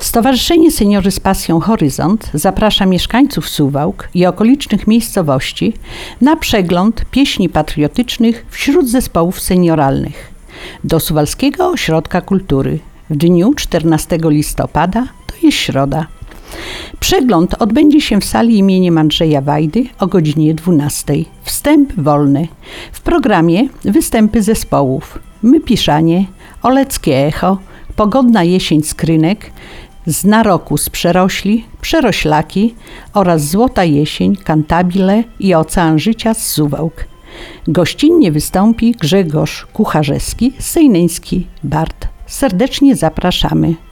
Stowarzyszenie Seniorzy z Pasją Horyzont zaprasza mieszkańców Suwałk i okolicznych miejscowości na przegląd pieśni patriotycznych wśród zespołów senioralnych do Suwalskiego Ośrodka Kultury w dniu 14 listopada, to jest środa. Przegląd odbędzie się w sali imieniem Andrzeja Wajdy o godzinie 12. Wstęp wolny. W programie występy zespołów My Piszanie, Oleckie Echo, Pogodna jesień z Krynek, z Naroku z Przerośli, Przeroślaki oraz Złota jesień, Kantabile i Ocean życia z Suwałk. Gościnnie wystąpi Grzegorz Kucharzewski, Sejneński Bard. Serdecznie zapraszamy.